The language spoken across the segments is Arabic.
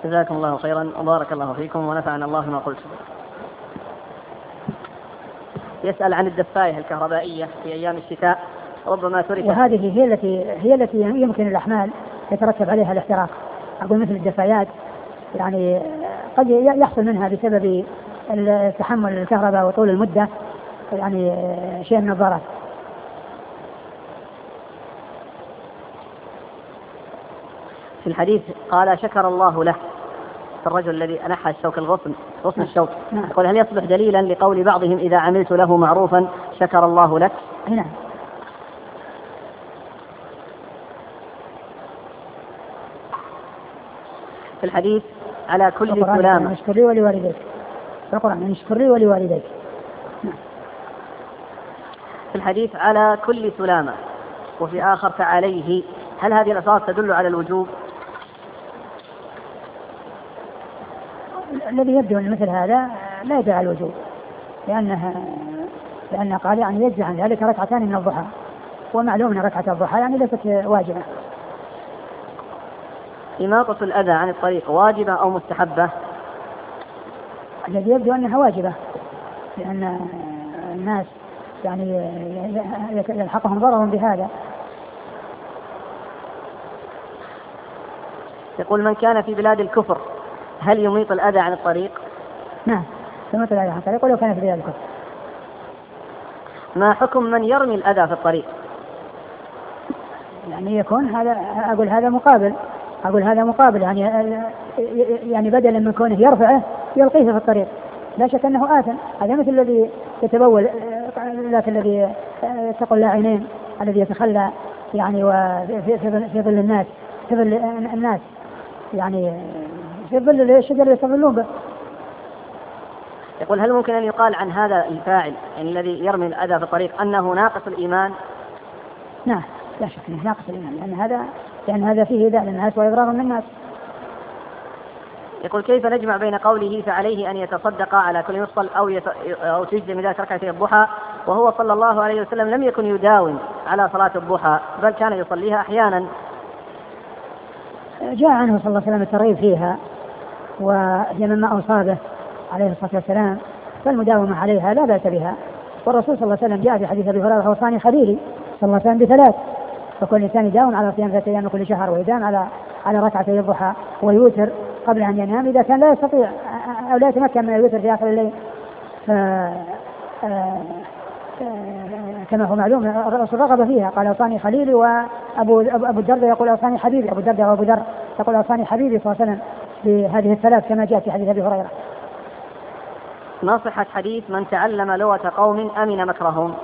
جزاكم الله خيرا وبارك الله فيكم ونفعنا الله ما قلتم. يسأل عن الدفاية الكهربائية في أيام الشتاء ربما تركت، وهذه هي التي يمكن الأحمال يترتب عليها الاحتراق. أقول مثل الدفايات يعني قد يحصل منها بسبب تحمل الكهرباء وطول المدة يعني شيء من الضرر. في الحديث قال شكر الله له الرجل الذي أنحى الشوك غصن الشوك، يقول هل يصبح دليلا لقول بعضهم إذا عملت له معروفا شكر الله لك؟ نعم. في الحديث على كل سلامة اشكر لي ولوالديك، القرآن اشكر لي ولوالديك. في الحديث على كل سلامة وفي آخر فعليه، هل هذه الألفاظ تدل على الوجوب؟ الذي يبدو أن مثل هذا لا يدعي على الوجوب، لأنه قال يعني يجزي عن ذلك ركعتان من الضحى، ومعلوم أن ركعة الضحى يعني ليست واجبة. إماطة الأذى عن الطريق واجبة أو مستحبة؟ الذي يبدو أنها واجبة، لأن الناس يعني يلحقهم ضرر بهذا. يقول من كان في بلاد الكفر هل يميط الأذى عن الطريق؟ نعم يميط الأذى عن الطريق ولو كان في بلاد الكفر. ما حكم من يرمي الأذى في الطريق؟ يعني يكون هذا، أقول هذا مقابل يعني بدلا من كونه يرفعه يلقيه في الطريق، لا شك أنه آثم. هذا مثل الذي يتبول، ذاك الذي يتقل اللاعنين الذي يتخلى يعني في ظل الناس، في ظل الناس يعني في ظل الشجر يستظلون به. يقول هل ممكن أن يقال عن هذا الفاعل يعني الذي يرمي الأذى في الطريق أنه ناقص الإيمان؟ نعم لا شك أنه ناقص الإيمان، لأن هذا فيه إيذاء للناس وإضرار للناس. يقول كيف نجمع بين قوله فعليه أن يتصدق على كل مفصل أو تجزي من ذلك ركعتي الضحى، وهو صلى الله عليه وسلم لم يكن يداوم على صلاة الضحى بل كان يصليها أحيانا؟ جاء عنه صلى الله عليه وسلم الترغيب فيها، وهي مما أوصى به عليه الصلاة والسلام، فالمداومة عليها لا بأس بها. والرسول صلى الله عليه وسلم جاء في حديث أبي هريرة أوصاني خليلي صلى الله عليه وسلم ب3، فكل إنسان يداوم على صيام 3 أيام كل شهر، ويداوم على ركعتي الضحى ويوتر قبل أن ينام إذا كان لا يستطيع أو لا يتمكن من الوتر في آخر الليل. كما هو معلوم الرسول رغب فيها، قال أوصاني خليلي، وأبو الدرداء يقول أوصاني حبيبي، أبو الدرداء وأبو ذر يقول أوصاني حبيبي صلى الله عليه وسلم بهذه ال3 كما جاء في حديث أبي هريرة. ما صحة حديث من تعلم لغة قوم أمن مكرهم؟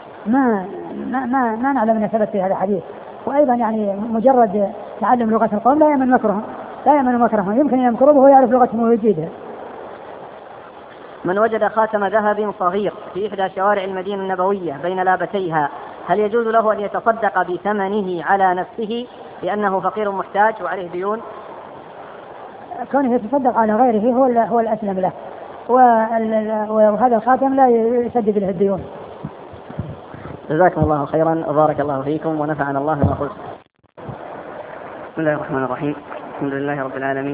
ما نعلم أن ثبت في هذا الحديث. وأيضا يعني مجرد تعلم لغة القوم لا يمن مكرهم، يمكن أن يمكروا وهو يعرف لغتهم ويجيدها. من وجد خاتم ذهب صغير في إحدى شوارع المدينة النبوية بين لابتيها هل يجوز له أن يتصدق بثمنه على نفسه لأنه فقير محتاج وعليه ديون؟ كونه يتصدق على غيره هو الأسلم له، وهذا الخاتم لا يسدد له الديون. جزاكم الله خيرا وبارك الله فيكم ونفعنا الله ما قلت. بسم الله الرحمن الرحيم، الحمد لله رب العالمين.